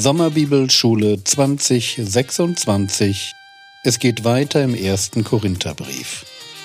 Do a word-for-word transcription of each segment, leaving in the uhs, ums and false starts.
Sommerbibelschule zwanzig sechsundzwanzig. Es geht weiter im ersten Korintherbrief.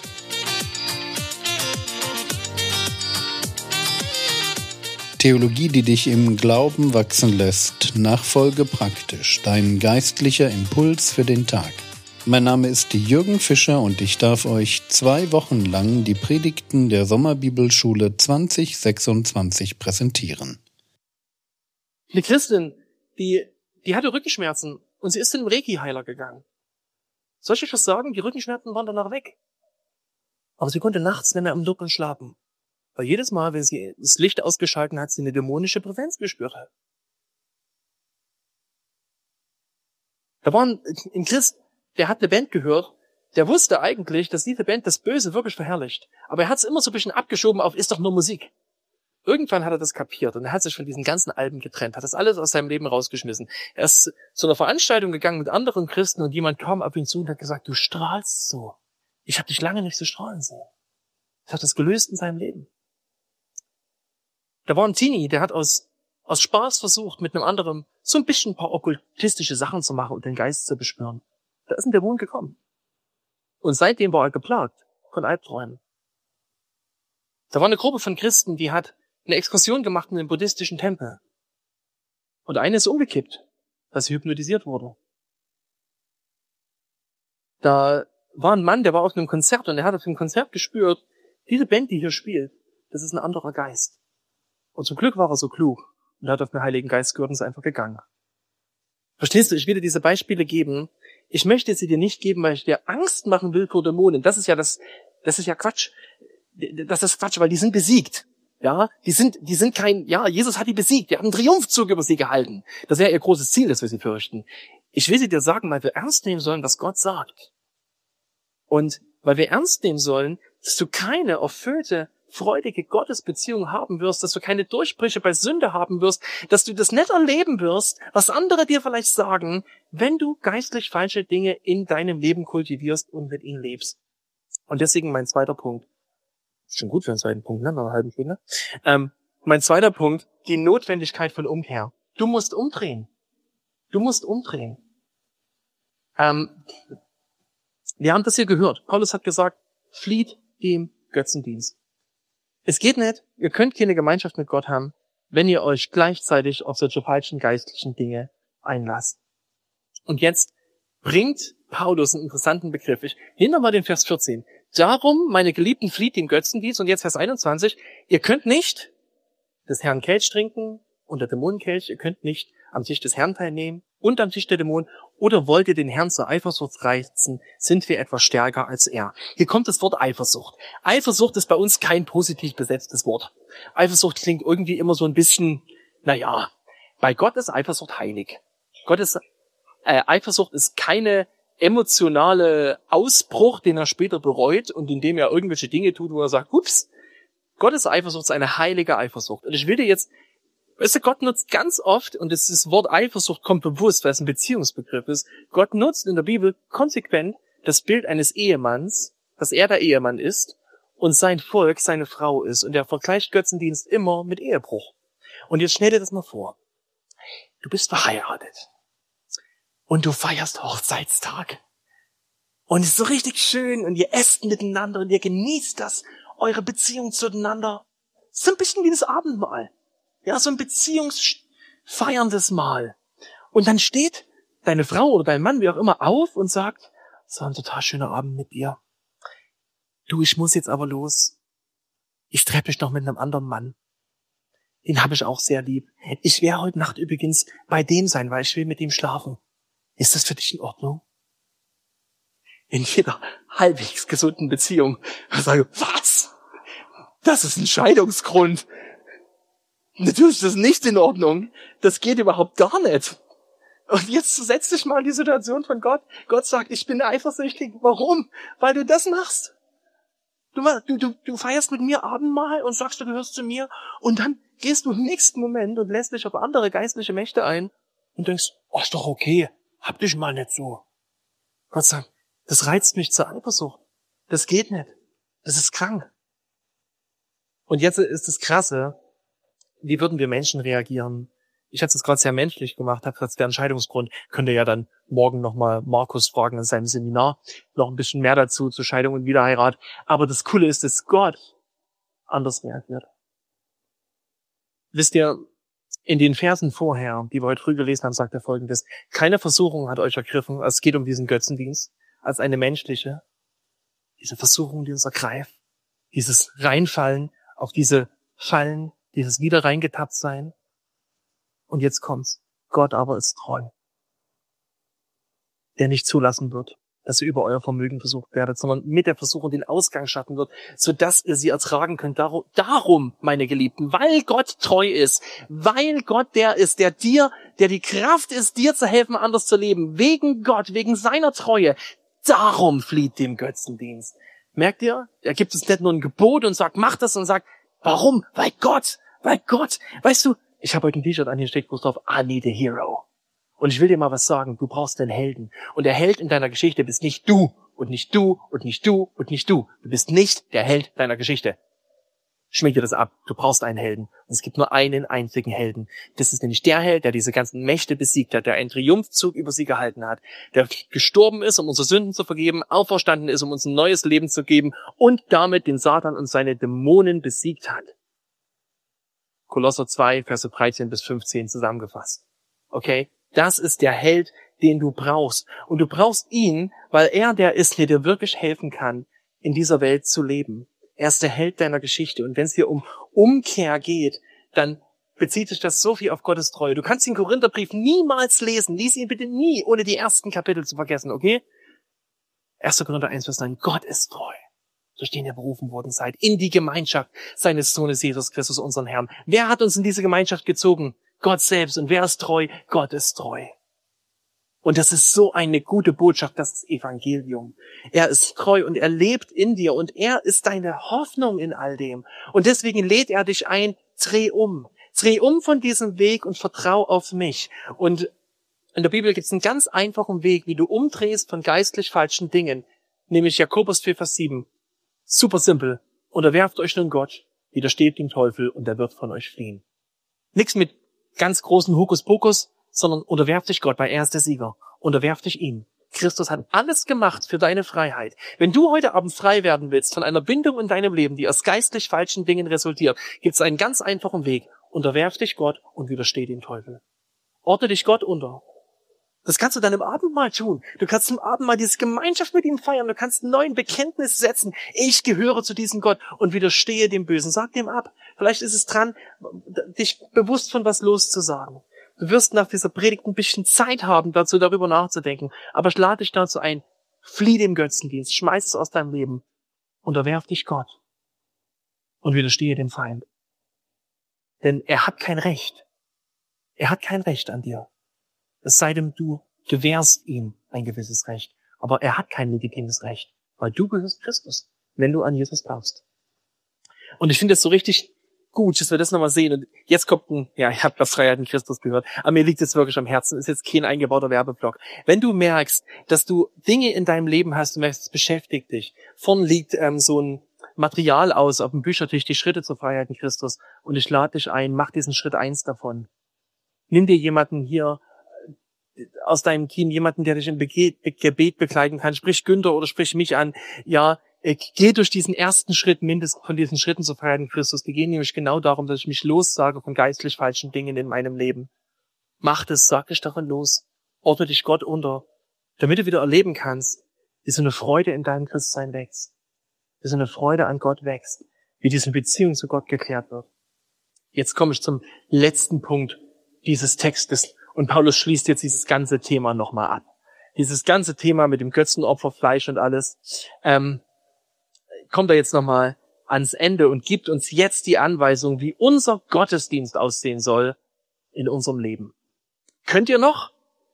Theologie, die dich im Glauben wachsen lässt. Nachfolge praktisch. Dein geistlicher Impuls für den Tag. Mein Name ist Jürgen Fischer und ich darf euch zwei Wochen lang die Predigten der Sommerbibelschule zwanzig sechsundzwanzig präsentieren. Eine Christin, die, die hatte Rückenschmerzen und sie ist zu einem Reiki-Heiler gegangen. Soll ich euch was sagen? Die Rückenschmerzen waren danach weg. Aber sie konnte nachts nicht mehr im Dunkeln schlafen. Weil jedes Mal, wenn sie das Licht ausgeschaltet hat, sie eine dämonische Präsenz gespürt hat. Da war ein, ein Christ, der hat eine Band gehört, der wusste eigentlich, dass diese Band das Böse wirklich verherrlicht. Aber er hat es immer so ein bisschen abgeschoben auf, ist doch nur Musik. Irgendwann hat er das kapiert und er hat sich von diesen ganzen Alben getrennt, hat das alles aus seinem Leben rausgeschmissen. Er ist zu einer Veranstaltung gegangen mit anderen Christen und jemand kam auf ihn zu und hat gesagt, du strahlst so. Ich habe dich lange nicht so strahlen sehen. Das hat das gelöst in seinem Leben. Da war ein Teenie, der hat aus, aus Spaß versucht, mit einem anderen so ein bisschen ein paar okkultistische Sachen zu machen und den Geist zu beschwören. Da ist ein Dämon gekommen. Und seitdem war er geplagt von Albträumen. Da war eine Gruppe von Christen, die hat eine Exkursion gemacht in den buddhistischen Tempel. Und eine ist umgekippt, dass sie hypnotisiert wurde. Da war ein Mann, der war auf einem Konzert und er hat auf dem Konzert gespürt, diese Band, die hier spielt, das ist ein anderer Geist. Und zum Glück war er so klug und hat auf den Heiligen Geist gehört und ist einfach gegangen. Verstehst du, ich will dir diese Beispiele geben. Ich möchte sie dir nicht geben, weil ich dir Angst machen will vor Dämonen. Das ist ja das, das ist ja Quatsch. Das ist Quatsch, weil die sind besiegt. Ja, die sind, die sind kein, ja, Jesus hat die besiegt. Der hat einen Triumphzug über sie gehalten. Das wäre ihr großes Ziel, das wir sie fürchten. Ich will sie dir sagen, weil wir ernst nehmen sollen, was Gott sagt. Und weil wir ernst nehmen sollen, dass du keine erfüllte, freudige Gottesbeziehung haben wirst, dass du keine Durchbrüche bei Sünde haben wirst, dass du das nicht erleben wirst, was andere dir vielleicht sagen, wenn du geistlich falsche Dinge in deinem Leben kultivierst und mit ihnen lebst. Und deswegen mein zweiter Punkt. Schon gut für einen zweiten Punkt, ne? Nach einer halben Stunde. Ähm, mein zweiter Punkt, die Notwendigkeit von Umkehr. Du musst umdrehen. Du musst umdrehen. Ähm, wir haben das hier gehört. Paulus hat gesagt, flieht dem Götzendienst. Es geht nicht, ihr könnt keine Gemeinschaft mit Gott haben, wenn ihr euch gleichzeitig auf solche falschen geistlichen Dinge einlasst. Und jetzt bringt Paulus einen interessanten Begriff. Ich hinter mal den Vers vierzehn. Darum, meine Geliebten, flieht dem Götzendienst. Und jetzt Vers einundzwanzig. Ihr könnt nicht des Herrn Kelch trinken und der Dämonenkelch. Ihr könnt nicht am Tisch des Herrn teilnehmen und am Tisch der Dämonen. Oder wollt ihr den Herrn zur Eifersucht reizen? Sind wir etwas stärker als er? Hier kommt das Wort Eifersucht. Eifersucht ist bei uns kein positiv besetztes Wort. Eifersucht klingt irgendwie immer so ein bisschen, naja, bei Gott ist Eifersucht heilig. Gott ist, äh, Eifersucht ist keine emotionale Ausbruch, den er später bereut und in dem er irgendwelche Dinge tut, wo er sagt, ups, Gottes Eifersucht ist eine heilige Eifersucht. Und ich will dir jetzt, weißt du, Gott nutzt ganz oft, und das, das Wort Eifersucht kommt bewusst, weil es ein Beziehungsbegriff ist, Gott nutzt in der Bibel konsequent das Bild eines Ehemanns, dass er der Ehemann ist und sein Volk seine Frau ist. Und er vergleicht Götzendienst immer mit Ehebruch. Und jetzt stell dir das mal vor. Du bist verheiratet. Und du feierst Hochzeitstag. Und es ist so richtig schön und ihr esst miteinander und ihr genießt das, eure Beziehung zueinander. So ein bisschen wie das Abendmahl. Ja, so ein beziehungsfeierndes Mahl. Und dann steht deine Frau oder dein Mann, wie auch immer, auf und sagt, es war ein total schöner Abend mit dir. Du, ich muss jetzt aber los. Ich treffe mich noch mit einem anderen Mann. Den habe ich auch sehr lieb. Ich werde heute Nacht übrigens bei dem sein, weil ich will mit ihm schlafen. Ist das für dich in Ordnung? In jeder halbwegs gesunden Beziehung. Ich sage, was? Das ist ein Scheidungsgrund. Natürlich ist das nicht in Ordnung. Das geht überhaupt gar nicht. Und jetzt setz dich mal in die Situation von Gott. Gott sagt, ich bin eifersüchtig. Warum? Weil du das machst. Du, du, du feierst mit mir Abendmahl und sagst, du gehörst zu mir. Und dann gehst du im nächsten Moment und lässt dich auf andere geistliche Mächte ein und denkst, oh, ist doch okay. Hab dich mal nicht so. Gott sagt, das reizt mich zur Eifersucht. Das geht nicht. Das ist krank. Und jetzt ist das Krasse, wie würden wir Menschen reagieren? Ich hatte es gerade sehr menschlich gemacht, habe gesagt, der Entscheidungsgrund. Könnt ihr ja dann morgen nochmal Markus fragen in seinem Seminar. Noch ein bisschen mehr dazu, zur Scheidung und Wiederheirat. Aber das Coole ist, dass Gott anders reagiert. Wisst ihr, in den Versen vorher, die wir heute früh gelesen haben, sagt er Folgendes: Keine Versuchung hat euch ergriffen, es geht um diesen Götzendienst, als eine menschliche. Diese Versuchung, die uns ergreift, dieses Reinfallen auf diese Fallen, dieses wieder reingetappt sein. Und jetzt kommt's. Gott aber ist treu, der nicht zulassen wird, dass ihr über euer Vermögen versucht werdet, sondern mit der Versuchung den Ausgang schaffen wird, sodass ihr sie ertragen könnt. Darum, meine Geliebten, weil Gott treu ist, weil Gott der ist, der dir, der die Kraft ist, dir zu helfen, anders zu leben, wegen Gott, wegen seiner Treue, darum flieht dem Götzendienst. Merkt ihr? Er gibt es nicht nur ein Gebot und sagt, mach das, und sagt, warum? Weil Gott, weil Gott. Weißt du, ich habe heute ein T-Shirt an, hier steht groß drauf, I need a hero. Und ich will dir mal was sagen, du brauchst einen Helden. Und der Held in deiner Geschichte bist nicht du und nicht du und nicht du und nicht du. Du bist nicht der Held deiner Geschichte. Schmink dir das ab. Du brauchst einen Helden. Und es gibt nur einen einzigen Helden. Das ist nämlich der Held, der diese ganzen Mächte besiegt hat, der einen Triumphzug über sie gehalten hat, der gestorben ist, um unsere Sünden zu vergeben, auferstanden ist, um uns ein neues Leben zu geben und damit den Satan und seine Dämonen besiegt hat. Kolosser zwei, Verse dreizehn bis fünfzehn zusammengefasst. Okay? Das ist der Held, den du brauchst. Und du brauchst ihn, weil er der ist, der dir wirklich helfen kann, in dieser Welt zu leben. Er ist der Held deiner Geschichte. Und wenn es hier um Umkehr geht, dann bezieht sich das so viel auf Gottes Treue. Du kannst den Korintherbrief niemals lesen. Lies ihn bitte nie, ohne die ersten Kapitel zu vergessen, okay? erster Korinther eins, Vers neun. Gott ist treu, durch den ihr berufen worden seid, in die Gemeinschaft seines Sohnes Jesus Christus, unseren Herrn. Wer hat uns in diese Gemeinschaft gezogen? Gott selbst. Und wer ist treu? Gott ist treu. Und das ist so eine gute Botschaft, das ist Evangelium. Er ist treu und er lebt in dir und er ist deine Hoffnung in all dem. Und deswegen lädt er dich ein, dreh um. Dreh um von diesem Weg und vertrau auf mich. Und in der Bibel gibt es einen ganz einfachen Weg, wie du umdrehst von geistlich falschen Dingen, nämlich Jakobus vier, Vers sieben. Super simpel. Unterwerft euch nun Gott, widersteht dem Teufel und er wird von euch fliehen. Nichts mit ganz großen Hokuspokus, sondern unterwerf dich Gott, weil er ist der Sieger. Unterwerf dich ihm. Christus hat alles gemacht für deine Freiheit. Wenn du heute Abend frei werden willst von einer Bindung in deinem Leben, die aus geistlich falschen Dingen resultiert, gibt es einen ganz einfachen Weg. Unterwerf dich Gott und widersteh dem Teufel. Ordne dich Gott unter. Das kannst du dann im Abendmahl tun. Du kannst im Abendmahl diese Gemeinschaft mit ihm feiern. Du kannst einen neuen Bekenntnis setzen. Ich gehöre zu diesem Gott und widerstehe dem Bösen. Sag dem ab. Vielleicht ist es dran, dich bewusst von was loszusagen. Du wirst nach dieser Predigt ein bisschen Zeit haben, dazu darüber nachzudenken. Aber ich lade dich dazu ein. Flieh dem Götzendienst. Schmeiß es aus deinem Leben. Unterwerf dich Gott. Und widerstehe dem Feind. Denn er hat kein Recht. Er hat kein Recht an dir. Es sei denn, du gewährst ihm ein gewisses Recht. Aber er hat kein legitimes Recht, weil du gehörst Christus, wenn du an Jesus glaubst. Und ich finde es so richtig gut, dass wir das nochmal sehen. Und jetzt kommt ein, ja, ich habe das Freiheit in Christus gehört, aber mir liegt es wirklich am Herzen, ist jetzt kein eingebauter Werbeblock. Wenn du merkst, dass du Dinge in deinem Leben hast, du merkst, es beschäftigt dich. Vorn liegt ähm, so ein Material aus auf dem Büchertisch, die Schritte zur Freiheit in Christus. Und ich lade dich ein, mach diesen Schritt eins davon. Nimm dir jemanden hier aus deinem Team, jemanden, der dich im Gebet begleiten kann, sprich Günther oder sprich mich an, ja, geh durch diesen ersten Schritt, mindestens von diesen Schritten zur Freiheit in Christus. Die gehen nämlich genau darum, dass ich mich lossage von geistlich falschen Dingen in meinem Leben. Mach das, sag dich davon los, ordne dich Gott unter, damit du wieder erleben kannst, wie so eine Freude in deinem Christsein wächst, wie so eine Freude an Gott wächst, wie diese Beziehung zu Gott geklärt wird. Jetzt komme ich zum letzten Punkt dieses Textes. Und Paulus schließt jetzt dieses ganze Thema nochmal ab. Dieses ganze Thema mit dem Götzenopfer, Fleisch und alles, ähm, kommt er jetzt nochmal ans Ende und gibt uns jetzt die Anweisung, wie unser Gottesdienst aussehen soll in unserem Leben. Könnt ihr noch?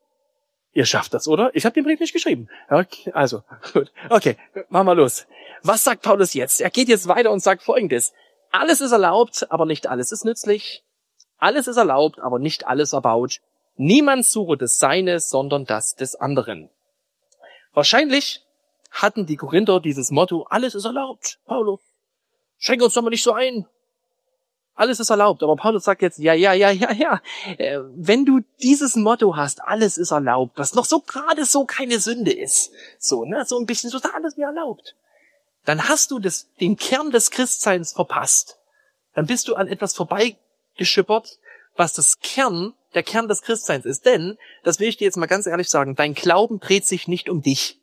Ihr schafft das, oder? Ich habe den Brief nicht geschrieben. Okay, also, gut. Okay, machen wir los. Was sagt Paulus jetzt? Er geht jetzt weiter und sagt Folgendes. Alles ist erlaubt, aber nicht alles ist nützlich. Alles ist erlaubt, aber nicht alles erbaut. Niemand suche das Seine, sondern das des anderen. Wahrscheinlich hatten die Korinther dieses Motto, alles ist erlaubt, Paulus. Schenk uns doch mal nicht so ein. alles ist erlaubt. Aber Paulus sagt jetzt, ja, ja, ja, ja, ja, äh, wenn du dieses Motto hast, alles ist erlaubt, was noch so gerade so keine Sünde ist, so, ne, so ein bisschen, so ist alles mir erlaubt, dann hast du das, den Kern des Christseins verpasst. Dann bist du an etwas vorbeigeschippert, was das Kern, der Kern des Christseins ist. Denn, das will ich dir jetzt mal ganz ehrlich sagen, dein Glauben dreht sich nicht um dich.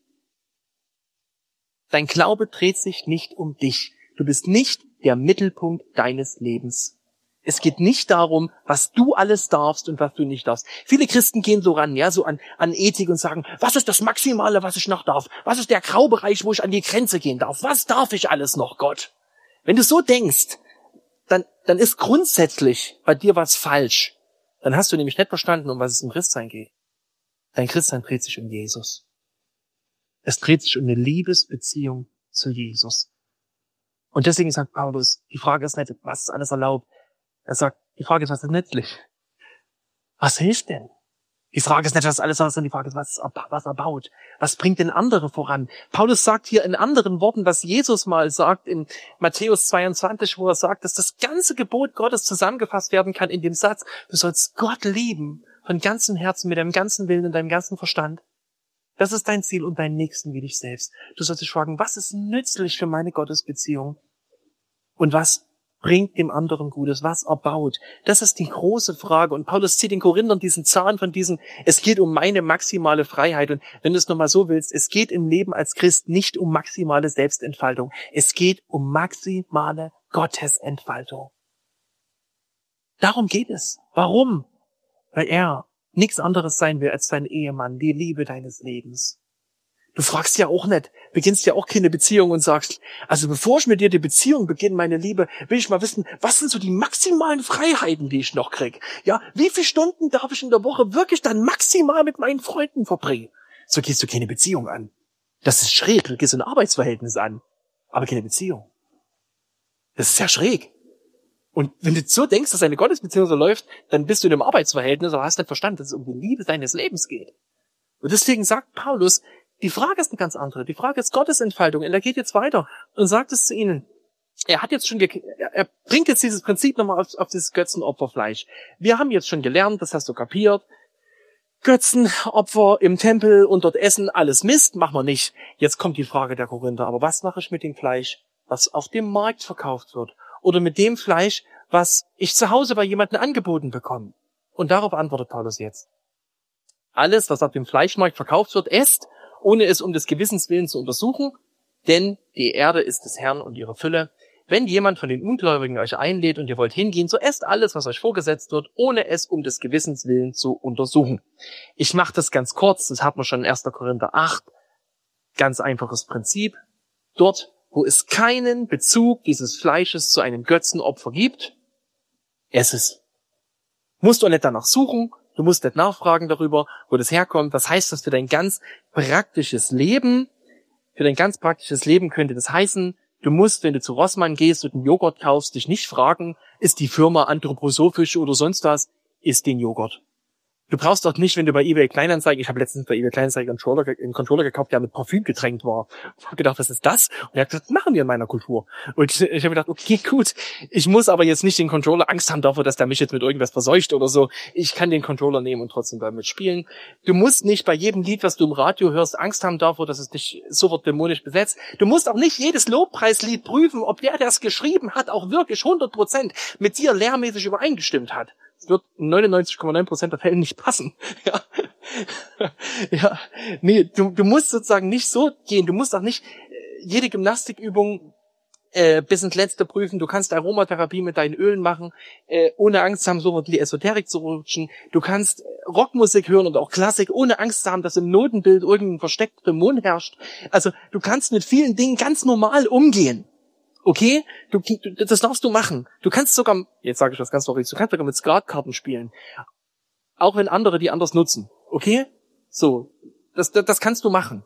Dein Glaube dreht sich nicht um dich. Du bist nicht der Mittelpunkt deines Lebens. Es geht nicht darum, was du alles darfst und was du nicht darfst. Viele Christen gehen so ran, ja, so an, an Ethik und sagen, was ist das Maximale, was ich noch darf? Was ist der Graubereich, wo ich an die Grenze gehen darf? Was darf ich alles noch, Gott? Wenn du so denkst, dann, dann ist grundsätzlich bei dir was falsch. Dann hast du nämlich nicht verstanden, um was es im Christsein geht. Dein Christsein dreht sich um Jesus. Es dreht sich um eine Liebesbeziehung zu Jesus. Und deswegen sagt Paulus, die Frage ist nicht, was ist alles erlaubt? Er sagt, die Frage ist, was ist nützlich? Was hilft denn? Die Frage ist nicht, was alles ist, sondern die Frage ist, was, was erbaut? Was bringt denn andere voran? Paulus sagt hier in anderen Worten, was Jesus mal sagt in Matthäus zweiundzwanzig, wo er sagt, dass das ganze Gebot Gottes zusammengefasst werden kann in dem Satz, du sollst Gott lieben von ganzem Herzen, mit deinem ganzen Willen und deinem ganzen Verstand. Das ist dein Ziel und deinen Nächsten wie dich selbst. Du sollst dich fragen, was ist nützlich für meine Gottesbeziehung? Und was bringt dem anderen Gutes? Was erbaut? Das ist die große Frage. Und Paulus zieht den Korinthern diesen Zahn von diesem, es geht um meine maximale Freiheit. Und wenn du es nochmal so willst, es geht im Leben als Christ nicht um maximale Selbstentfaltung. Es geht um maximale Gottesentfaltung. Darum geht es. Warum? Weil er nichts anderes sein will als dein Ehemann, die Liebe deines Lebens. Du fragst ja auch nicht, beginnst ja auch keine Beziehung und sagst, also bevor ich mit dir die Beziehung beginne, meine Liebe, will ich mal wissen, was sind so die maximalen Freiheiten, die ich noch krieg? Ja, wie viele Stunden darf ich in der Woche wirklich dann maximal mit meinen Freunden verbringen? So gehst du keine Beziehung an. Das ist schräg, du gehst ein Arbeitsverhältnis an, aber keine Beziehung. Das ist ja schräg. Und wenn du so denkst, dass eine Gottesbeziehung so läuft, dann bist du in einem Arbeitsverhältnis, aber hast nicht verstanden, dass es um die Liebe deines Lebens geht. Und deswegen sagt Paulus, die Frage ist eine ganz andere. Die Frage ist Gottesentfaltung. Und er geht jetzt weiter und sagt es zu ihnen. Er hat jetzt schon, ge- er bringt jetzt dieses Prinzip nochmal auf, auf dieses Götzenopferfleisch. Wir haben jetzt schon gelernt, das hast du kapiert. Götzenopfer im Tempel und dort essen, alles Mist, machen wir nicht. Jetzt kommt die Frage der Korinther. Aber was mache ich mit dem Fleisch, was auf dem Markt verkauft wird? Oder mit dem Fleisch, was ich zu Hause bei jemandem angeboten bekomme? Und darauf antwortet Paulus jetzt. Alles, was auf dem Fleischmarkt verkauft wird, esst, ohne es um des Gewissens willen zu untersuchen, denn die Erde ist des Herrn und ihre Fülle. Wenn jemand von den Ungläubigen euch einlädt und ihr wollt hingehen, so esst alles, was euch vorgesetzt wird, ohne es um des Gewissens willen zu untersuchen. Ich mache das ganz kurz, das hat man schon in erster Korinther acht. Ganz einfaches Prinzip. Dort, wo es keinen Bezug dieses Fleisches zu einem Götzenopfer gibt, ess es. Musst du nicht danach suchen, du musst nicht nachfragen darüber, wo das herkommt. Was heißt das für dein ganz praktisches Leben? Für dein ganz praktisches Leben könnte das heißen, du musst, wenn du zu Rossmann gehst und einen Joghurt kaufst, dich nicht fragen, ist die Firma anthroposophisch oder sonst was, isst den Joghurt. Du brauchst doch nicht, wenn du bei eBay Kleinanzeigen, ich habe letztens bei eBay Kleinanzeigen einen Controller, einen Controller gekauft, der mit Parfüm getränkt war. Ich habe gedacht, was ist das? Und er hat gesagt, das machen wir in meiner Kultur. Und ich, ich habe gedacht, okay, gut, ich muss aber jetzt nicht den Controller Angst haben davor, dass der mich jetzt mit irgendwas verseucht oder so. Ich kann den Controller nehmen und trotzdem damit spielen. Du musst nicht bei jedem Lied, was du im Radio hörst, Angst haben davor, dass es dich sofort dämonisch besetzt. Du musst auch nicht jedes Lobpreislied prüfen, ob der, der es geschrieben hat, auch wirklich hundert Prozent mit dir lehrmäßig übereingestimmt hat. Es wird in neunundneunzig Komma neun Prozent der Fälle nicht passen. Ja, ja, nee, du, du musst sozusagen nicht so gehen. Du musst auch nicht jede Gymnastikübung äh, bis ins Letzte prüfen. Du kannst Aromatherapie mit deinen Ölen machen, äh, ohne Angst zu haben, so in die Esoterik zu rutschen. Du kannst Rockmusik hören und auch Klassik, ohne Angst zu haben, dass im Notenbild irgendein versteckter Dämon herrscht. Also du kannst mit vielen Dingen ganz normal umgehen. Okay, du, du, das darfst du machen. Du kannst sogar, jetzt sage ich was ganz Verrücktes, du kannst sogar mit Skatkarten spielen. Auch wenn andere die anders nutzen. Okay? So, das, das, das kannst du machen.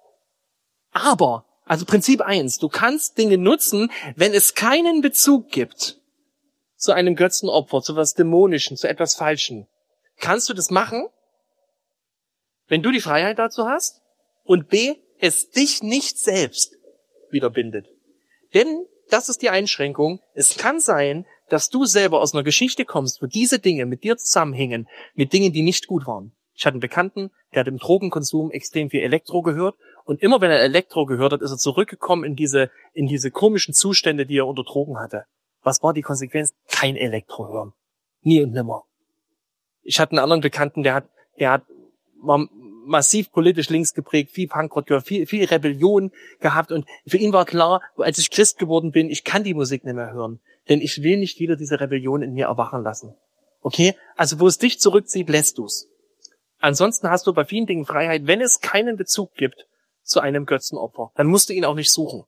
Aber, also Prinzip eins, du kannst Dinge nutzen, wenn es keinen Bezug gibt zu einem Götzenopfer, zu was Dämonischen, zu etwas Falschen. Kannst du das machen, wenn du die Freiheit dazu hast und B, es dich nicht selbst wieder bindet. Denn das ist die Einschränkung. Es kann sein, dass du selber aus einer Geschichte kommst, wo diese Dinge mit dir zusammenhängen, mit Dingen, die nicht gut waren. Ich hatte einen Bekannten, der hat im Drogenkonsum extrem viel Elektro gehört und immer wenn er Elektro gehört hat, ist er zurückgekommen in diese, in diese komischen Zustände, die er unter Drogen hatte. Was war die Konsequenz? Kein Elektro hören. Nie und nimmer. Ich hatte einen anderen Bekannten, der hat, der hat war massiv politisch links geprägt, viel Punkrock gehört, viel, viel Rebellion gehabt und für ihn war klar, als ich Christ geworden bin, ich kann die Musik nicht mehr hören, denn ich will nicht wieder diese Rebellion in mir erwachen lassen. Okay? Also wo es dich zurückzieht, lässt du's. Ansonsten hast du bei vielen Dingen Freiheit, wenn es keinen Bezug gibt zu einem Götzenopfer, dann musst du ihn auch nicht suchen.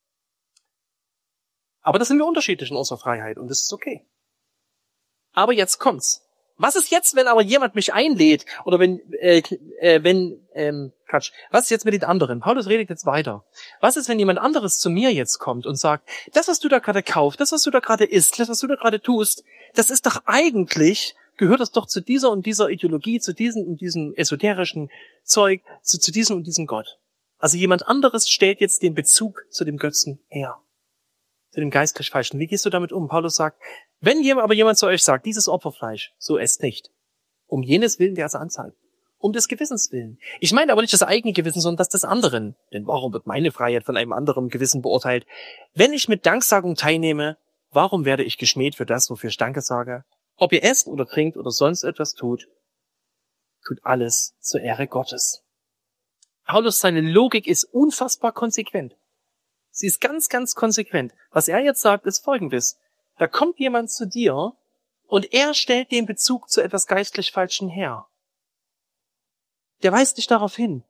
Aber das sind wir unterschiedlich in unserer Freiheit und das ist okay. Aber jetzt kommt's. Was ist jetzt, wenn aber jemand mich einlädt oder wenn, äh, äh, wenn, ähm, Quatsch, was ist jetzt mit den anderen? Paulus redet jetzt weiter. Was ist, wenn jemand anderes zu mir jetzt kommt und sagt, das, was du da gerade kaufst, das, was du da gerade isst, das, was du da gerade tust, das ist doch eigentlich, gehört das doch zu dieser und dieser Ideologie, zu diesem und diesem esoterischen Zeug, zu, zu diesem und diesem Gott. Also jemand anderes stellt jetzt den Bezug zu dem Götzen her. Zu dem geistlich Falschen. Wie gehst du damit um? Paulus sagt, wenn jemand, aber jemand zu euch sagt, dieses Opferfleisch, so esst nicht. Um jenes Willen, der es anzeigt. Um des Gewissens willen. Ich meine aber nicht das eigene Gewissen, sondern das des anderen. Denn warum wird meine Freiheit von einem anderen Gewissen beurteilt? Wenn ich mit Danksagung teilnehme, warum werde ich geschmäht für das, wofür ich Danke sage? Ob ihr esst oder trinkt oder sonst etwas tut, tut alles zur Ehre Gottes. Paulus, seine Logik ist unfassbar konsequent. Sie ist ganz, ganz konsequent. Was er jetzt sagt, ist Folgendes. Da kommt jemand zu dir und er stellt den Bezug zu etwas geistlich Falschen her. Der weist dich darauf hin.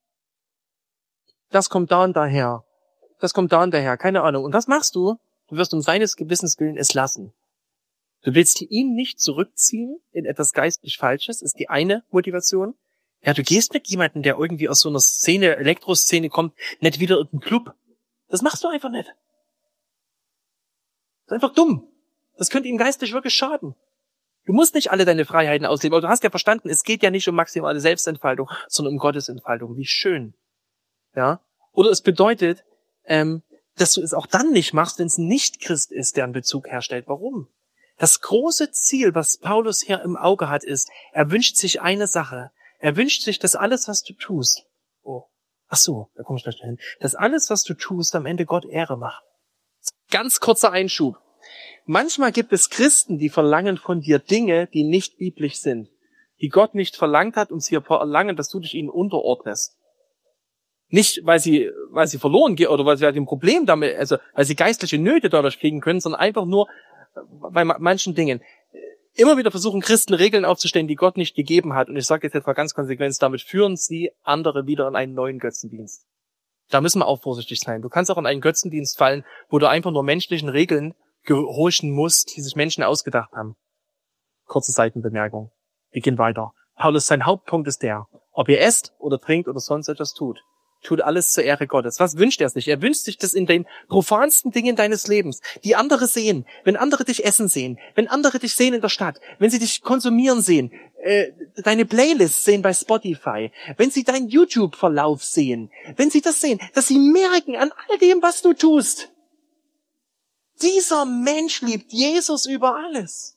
Das kommt da und daher. Das kommt da und daher. Keine Ahnung. Und was machst du? Du wirst um seines Gewissens willen es lassen. Du willst ihn nicht zurückziehen in etwas geistlich Falsches, ist die eine Motivation. Ja, du gehst mit jemandem, der irgendwie aus so einer Szene, Elektroszene kommt, nicht wieder in den Club. Das machst du einfach nicht. Das ist einfach dumm. Das könnte ihm geistlich wirklich schaden. Du musst nicht alle deine Freiheiten ausleben, aber du hast ja verstanden, es geht ja nicht um maximale Selbstentfaltung, sondern um Gottesentfaltung. Wie schön. Ja? Oder es bedeutet, ähm, dass du es auch dann nicht machst, wenn es ein Nicht-Christ ist, der einen Bezug herstellt. Warum? Das große Ziel, was Paulus hier im Auge hat, ist, er wünscht sich eine Sache. Er wünscht sich, dass alles, was du tust, oh, ach so, da komme ich gleich hin, dass alles, was du tust, am Ende Gott Ehre macht. Ganz kurzer Einschub. Manchmal gibt es Christen, die verlangen von dir Dinge, die nicht biblisch sind, die Gott nicht verlangt hat und sie verlangen, dass du dich ihnen unterordnest. Nicht, weil sie, weil sie verloren gehen oder weil sie halt ein Problem damit, also weil sie geistliche Nöte dadurch kriegen können, sondern einfach nur bei manchen Dingen. Immer wieder versuchen Christen Regeln aufzustellen, die Gott nicht gegeben hat. Und ich sage jetzt etwa ganz konsequent, damit führen sie andere wieder in einen neuen Götzendienst. Da müssen wir auch vorsichtig sein. Du kannst auch in einen Götzendienst fallen, wo du einfach nur menschlichen Regeln gehorchen musst, die sich Menschen ausgedacht haben. Kurze Seitenbemerkung. Wir gehen weiter. Paulus, sein Hauptpunkt ist der, ob ihr esst oder trinkt oder sonst etwas tut. Tut alles zur Ehre Gottes. Was wünscht er sich? Er wünscht sich das in den profansten Dingen deines Lebens, die andere sehen, wenn andere dich essen sehen, wenn andere dich sehen in der Stadt, wenn sie dich konsumieren sehen, äh, deine Playlists sehen bei Spotify, wenn sie deinen YouTube-Verlauf sehen, wenn sie das sehen, dass sie merken an all dem, was du tust. Dieser Mensch liebt Jesus über alles.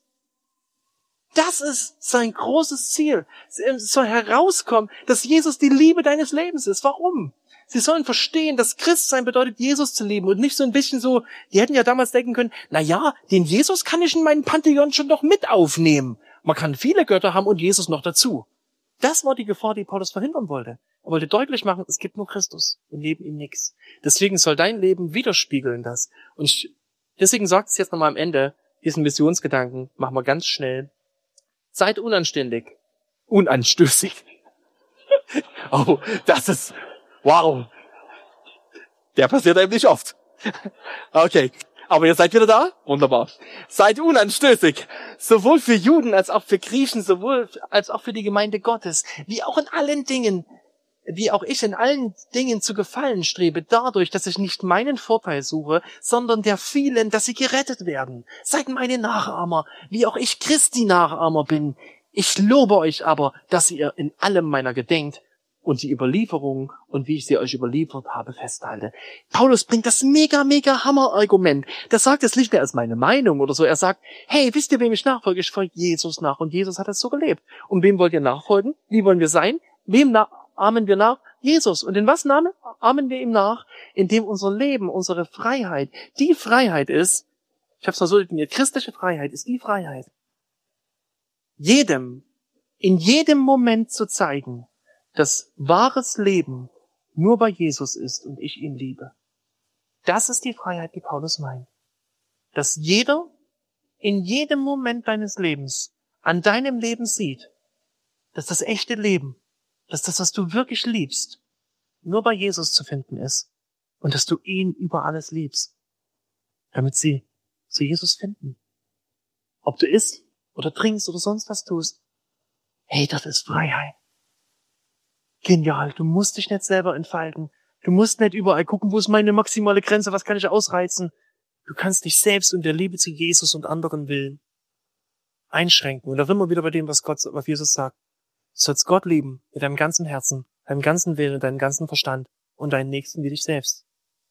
Das ist sein großes Ziel. Es soll herauskommen, dass Jesus die Liebe deines Lebens ist. Warum? Sie sollen verstehen, dass Christsein bedeutet, Jesus zu lieben und nicht so ein bisschen so, die hätten ja damals denken können, na ja, den Jesus kann ich in meinen Pantheon schon noch mit aufnehmen. Man kann viele Götter haben und Jesus noch dazu. Das war die Gefahr, die Paulus verhindern wollte. Er wollte deutlich machen, es gibt nur Christus und neben ihm nichts. Deswegen soll dein Leben widerspiegeln das. Und ich, deswegen sagt es jetzt nochmal am Ende, diesen Missionsgedanken, machen wir ganz schnell. Seid unanständig. Unanstößig. Oh, das ist, wow. Der passiert einem nicht oft. Okay, aber ihr seid wieder da? Wunderbar. Seid unanstößig. Sowohl für Juden als auch für Griechen, sowohl als auch für die Gemeinde Gottes. Wie auch in allen Dingen, wie auch ich in allen Dingen zu gefallen strebe, dadurch, dass ich nicht meinen Vorteil suche, sondern der vielen, dass sie gerettet werden. Seid meine Nachahmer, wie auch ich Christi Nachahmer bin. Ich lobe euch aber, dass ihr in allem meiner gedenkt und die Überlieferung und wie ich sie euch überliefert habe, festhalte. Paulus bringt das mega, mega Hammer-Argument. Der sagt es nicht mehr als meine Meinung oder so. Er sagt, hey, wisst ihr, wem ich nachfolge? Ich folge Jesus nach. Und Jesus hat es so gelebt. Und wem wollt ihr nachfolgen? Wie wollen wir sein? Wem na- ahmen wir nach? Jesus. Und in was Namen ahmen wir ihm nach? Indem unser Leben, unsere Freiheit, die Freiheit ist, ich habe es mal so definiert, christliche Freiheit ist die Freiheit, jedem, in jedem Moment zu zeigen, dass wahres Leben nur bei Jesus ist und ich ihn liebe. Das ist die Freiheit, die Paulus meint. Dass jeder in jedem Moment deines Lebens an deinem Leben sieht, dass das echte Leben, dass das, was du wirklich liebst, nur bei Jesus zu finden ist und dass du ihn über alles liebst, damit sie zu Jesus finden. Ob du isst oder trinkst oder sonst was tust, hey, das ist Freiheit. Genial, du musst dich nicht selber entfalten. Du musst nicht überall gucken, wo ist meine maximale Grenze, was kann ich ausreizen. Du kannst dich selbst und der Liebe zu Jesus und anderen willen einschränken. Und da sind wir wieder bei dem, was Gott, was Jesus sagt. Du sollst Gott lieben mit deinem ganzen Herzen, deinem ganzen Willen und deinem ganzen Verstand und deinen Nächsten wie dich selbst.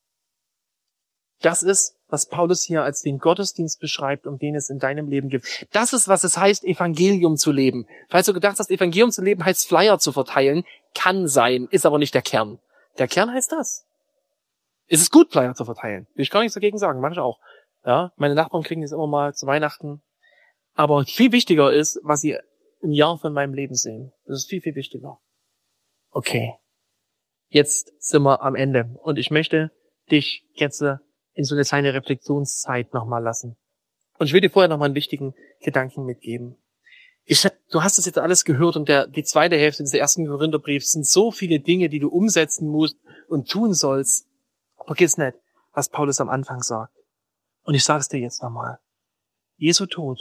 Das ist, was Paulus hier als den Gottesdienst beschreibt, um den es in deinem Leben gibt. Das ist, was es heißt, Evangelium zu leben. Falls du gedacht hast, Evangelium zu leben heißt, Flyer zu verteilen, kann sein, ist aber nicht der Kern. Der Kern heißt das. Es ist gut, Flyer zu verteilen. Will ich gar nichts dagegen sagen, manche auch. Ja, meine Nachbarn kriegen das immer mal zu Weihnachten. Aber viel wichtiger ist, was sie im Jahr von meinem Leben sehen. Das ist viel, viel wichtiger. Okay. Jetzt sind wir am Ende. Und ich möchte dich jetzt in so eine kleine Reflexionszeit nochmal lassen. Und ich will dir vorher nochmal einen wichtigen Gedanken mitgeben. Ich, du hast es jetzt alles gehört und der, die zweite Hälfte des ersten Korintherbriefs sind so viele Dinge, die du umsetzen musst und tun sollst. Vergiss nicht, was Paulus am Anfang sagt. Und ich sage es dir jetzt nochmal. Jesu Tod.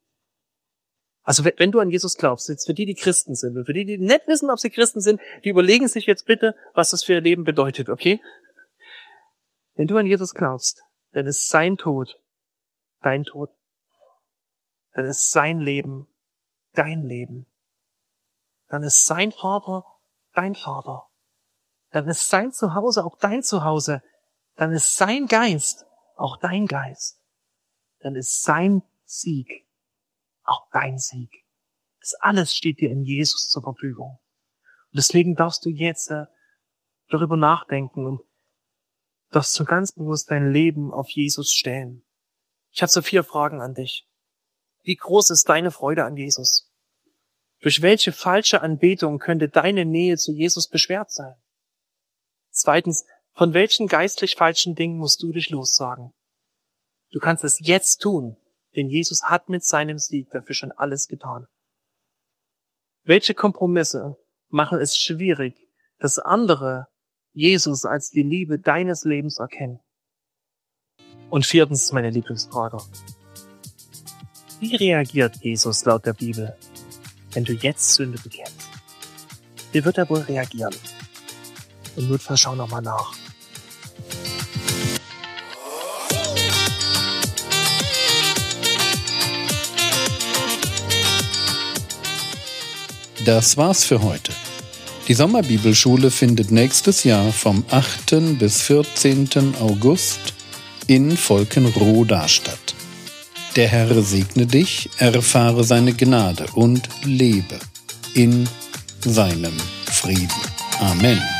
Also wenn, wenn du an Jesus glaubst, jetzt für die, die Christen sind und für die, die nicht wissen, ob sie Christen sind, die überlegen sich jetzt bitte, was das für ihr Leben bedeutet, okay? Wenn du an Jesus glaubst, dann ist sein Tod dein Tod. Dann ist sein Leben dein Leben. Dann ist sein Vater dein Vater. Dann ist sein Zuhause auch dein Zuhause. Dann ist sein Geist auch dein Geist. Dann ist sein Sieg auch dein Sieg. Das alles steht dir in Jesus zur Verfügung. Und deswegen darfst du jetzt äh, darüber nachdenken und darfst du ganz bewusst dein Leben auf Jesus stellen. Ich habe so vier Fragen an dich. Wie groß ist deine Freude an Jesus? Durch welche falsche Anbetung könnte deine Nähe zu Jesus beschwert sein? Zweitens, von welchen geistlich falschen Dingen musst du dich lossagen? Du kannst es jetzt tun, denn Jesus hat mit seinem Sieg dafür schon alles getan. Welche Kompromisse machen es schwierig, dass andere Jesus als die Liebe deines Lebens erkennen? Und viertens, meine Lieblingsfrage. Wie reagiert Jesus laut der Bibel, wenn du jetzt Sünde bekennst? Wie wird er wohl reagieren? Und notfalls schau nochmal nach. Das war's für heute. Die Sommerbibelschule findet nächstes Jahr vom achten bis vierzehnten August in Volkenroda statt. Der Herr segne dich, erfahre seine Gnade und lebe in seinem Frieden. Amen.